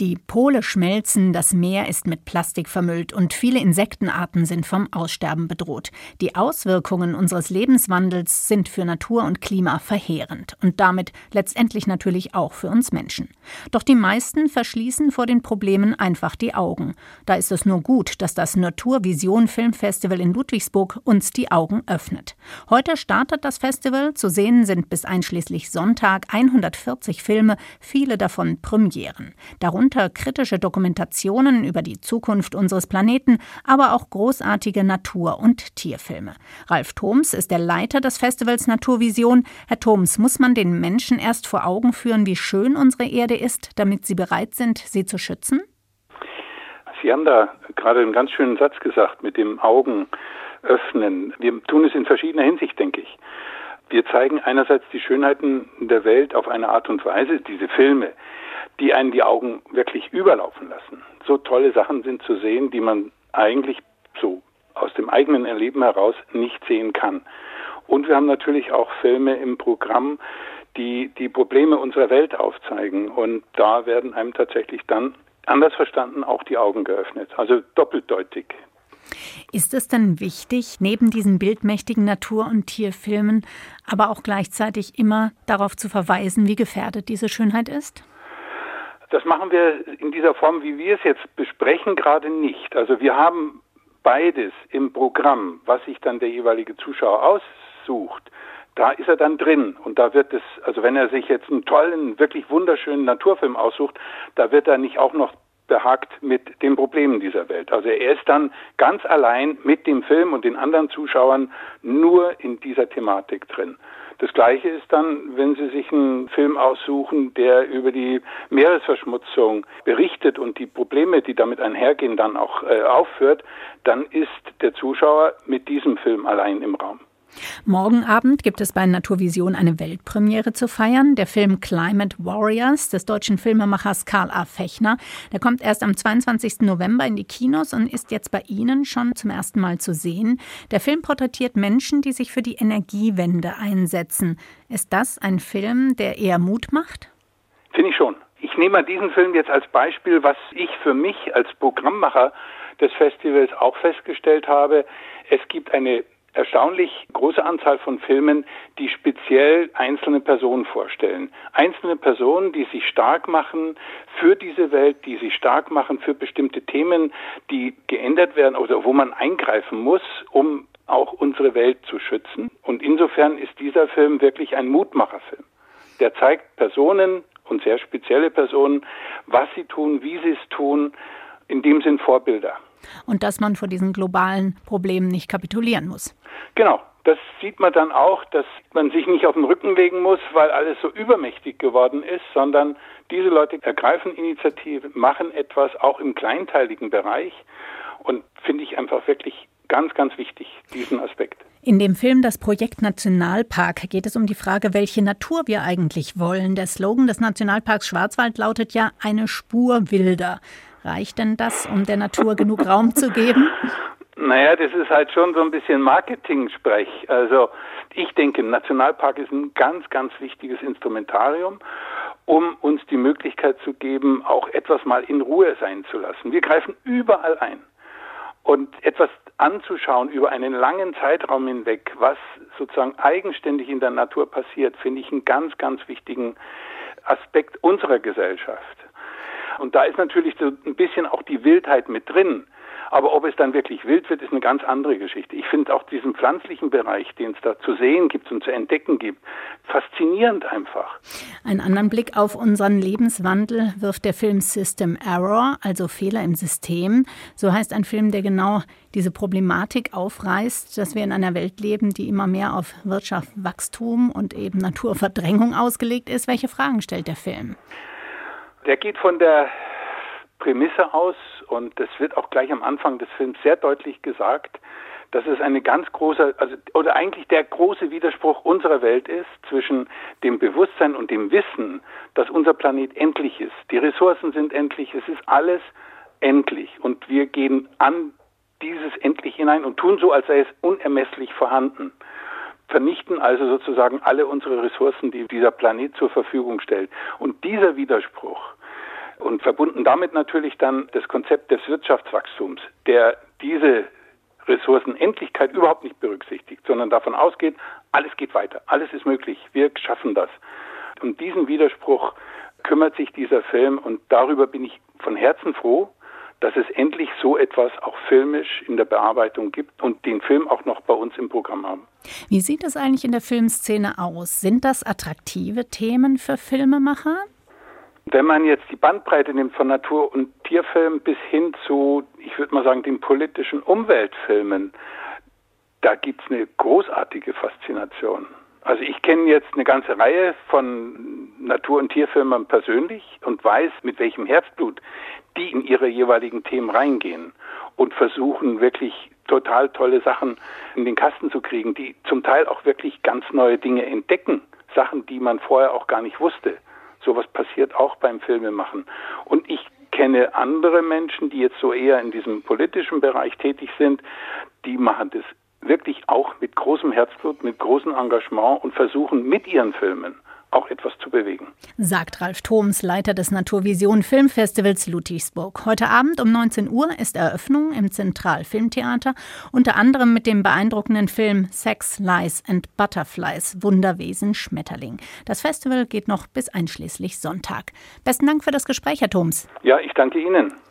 Die Pole schmelzen, das Meer ist mit Plastik vermüllt und viele Insektenarten sind vom Aussterben bedroht. Die Auswirkungen unseres Lebenswandels sind für Natur und Klima verheerend und damit letztendlich natürlich auch für uns Menschen. Doch die meisten verschließen vor den Problemen einfach die Augen. Da ist es nur gut, dass das Naturvision Filmfestival in Ludwigsburg uns die Augen öffnet. Heute startet das Festival. Zu sehen sind bis einschließlich Sonntag 140 Filme, viele davon Premieren. Darunter kritische Dokumentationen über die Zukunft unseres Planeten, aber auch großartige Natur- und Tierfilme. Ralf Thoms ist der Leiter des Festivals Naturvision. Herr Thoms, muss man den Menschen erst vor Augen führen, wie schön unsere Erde ist, damit sie bereit sind, sie zu schützen? Sie haben da gerade einen ganz schönen Satz gesagt mit dem Augen öffnen. Wir tun es in verschiedener Hinsicht, denke ich. Wir zeigen einerseits die Schönheiten der Welt auf eine Art und Weise, diese Filme, die einen die Augen wirklich überlaufen lassen. So tolle Sachen sind zu sehen, die man eigentlich so aus dem eigenen Erleben heraus nicht sehen kann. Und wir haben natürlich auch Filme im Programm, die die Probleme unserer Welt aufzeigen. Und da werden einem tatsächlich dann, anders verstanden, auch die Augen geöffnet. Also doppeldeutig. Ist es denn wichtig, neben diesen bildmächtigen Natur- und Tierfilmen, aber auch gleichzeitig immer darauf zu verweisen, wie gefährdet diese Schönheit ist? Das machen wir in dieser Form, wie wir es jetzt besprechen, gerade nicht. Also wir haben beides im Programm, was sich dann der jeweilige Zuschauer aussucht. Da ist er dann drin und da wird es, also wenn er sich jetzt einen tollen, wirklich wunderschönen Naturfilm aussucht, da wird er nicht auch noch behagt mit den Problemen dieser Welt. Also er ist dann ganz allein mit dem Film und den anderen Zuschauern nur in dieser Thematik drin. Das Gleiche ist dann, wenn Sie sich einen Film aussuchen, der über die Meeresverschmutzung berichtet und die Probleme, die damit einhergehen, dann auch aufführt, dann ist der Zuschauer mit diesem Film allein im Raum. Morgen Abend gibt es bei Naturvision eine Weltpremiere zu feiern. Der Film Climate Warriors des deutschen Filmemachers Karl A. Fechner. Der kommt erst am 22. November in die Kinos und ist jetzt bei Ihnen schon zum ersten Mal zu sehen. Der Film porträtiert Menschen, die sich für die Energiewende einsetzen. Ist das ein Film, der eher Mut macht? Finde ich schon. Ich nehme mal diesen Film jetzt als Beispiel, was ich für mich als Programmmacher des Festivals auch festgestellt habe. Es gibt eine erstaunlich große Anzahl von Filmen, die speziell einzelne Personen vorstellen. Einzelne Personen, die sich stark machen für diese Welt, die sich stark machen für bestimmte Themen, die geändert werden oder wo man eingreifen muss, um auch unsere Welt zu schützen. Und insofern ist dieser Film wirklich ein Mutmacherfilm. Der zeigt Personen und sehr spezielle Personen, was sie tun, wie sie es tun, in dem Sinn Vorbilder. Und dass man vor diesen globalen Problemen nicht kapitulieren muss. Genau, das sieht man dann auch, dass man sich nicht auf den Rücken legen muss, weil alles so übermächtig geworden ist, sondern diese Leute ergreifen Initiative, machen etwas, auch im kleinteiligen Bereich und finde ich einfach wirklich ganz, ganz wichtig, diesen Aspekt. In dem Film Das Projekt Nationalpark geht es um die Frage, welche Natur wir eigentlich wollen. Der Slogan des Nationalparks Schwarzwald lautet ja eine Spur wilder. Reicht denn das, um der Natur genug Raum zu geben? Naja, das ist halt schon so ein bisschen Marketing-Sprech. Also ich denke, ein Nationalpark ist ein ganz, ganz wichtiges Instrumentarium, um uns die Möglichkeit zu geben, auch etwas mal in Ruhe sein zu lassen. Wir greifen überall ein. Und etwas anzuschauen über einen langen Zeitraum hinweg, was sozusagen eigenständig in der Natur passiert, finde ich einen ganz, ganz wichtigen Aspekt unserer Gesellschaft. Und da ist natürlich so ein bisschen auch die Wildheit mit drin. Aber ob es dann wirklich wild wird, ist eine ganz andere Geschichte. Ich finde auch diesen pflanzlichen Bereich, den es da zu sehen gibt und zu entdecken gibt, faszinierend einfach. Einen anderen Blick auf unseren Lebenswandel wirft der Film System Error, also Fehler im System. So heißt ein Film, der genau diese Problematik aufreißt, dass wir in einer Welt leben, die immer mehr auf Wirtschaft, Wachstum und eben Naturverdrängung ausgelegt ist. Welche Fragen stellt der Film? Der geht von der Prämisse aus, und das wird auch gleich am Anfang des Films sehr deutlich gesagt, dass es eine ganz große, oder eigentlich der große Widerspruch unserer Welt ist zwischen dem Bewusstsein und dem Wissen, dass unser Planet endlich ist. Die Ressourcen sind endlich, es ist alles endlich. Und wir gehen an dieses endlich hinein und tun so, als sei es unermesslich vorhanden. Vernichten also sozusagen alle unsere Ressourcen, die dieser Planet zur Verfügung stellt. Und dieser Widerspruch Und verbunden damit natürlich dann das Konzept des Wirtschaftswachstums, der diese Ressourcenendlichkeit überhaupt nicht berücksichtigt, sondern davon ausgeht, alles geht weiter, alles ist möglich, wir schaffen das. Um diesen Widerspruch kümmert sich dieser Film und darüber bin ich von Herzen froh, dass es endlich so etwas auch filmisch in der Bearbeitung gibt und den Film auch noch bei uns im Programm haben. Wie sieht es eigentlich in der Filmszene aus? Sind das attraktive Themen für Filmemacher? Wenn man jetzt die Bandbreite nimmt von Natur- und Tierfilmen bis hin zu, ich würde mal sagen, den politischen Umweltfilmen, da gibt's eine großartige Faszination. Also ich kenne jetzt eine ganze Reihe von Natur- und Tierfilmern persönlich und weiß, mit welchem Herzblut die in ihre jeweiligen Themen reingehen und versuchen wirklich total tolle Sachen in den Kasten zu kriegen, die zum Teil auch wirklich ganz neue Dinge entdecken, Sachen, die man vorher auch gar nicht wusste. Sowas passiert auch beim Filmemachen. Und ich kenne andere Menschen, die jetzt so eher in diesem politischen Bereich tätig sind, die machen das wirklich auch mit großem Herzblut, mit großem Engagement und versuchen mit ihren Filmen auch etwas zu bewegen. Sagt Ralf Thoms, Leiter des Naturvision Filmfestivals Ludwigsburg. Heute Abend um 19 Uhr ist Eröffnung im Zentralfilmtheater, unter anderem mit dem beeindruckenden Film Sex, Lies and Butterflies, Wunderwesen Schmetterling. Das Festival geht noch bis einschließlich Sonntag. Besten Dank für das Gespräch, Herr Thoms. Ja, ich danke Ihnen.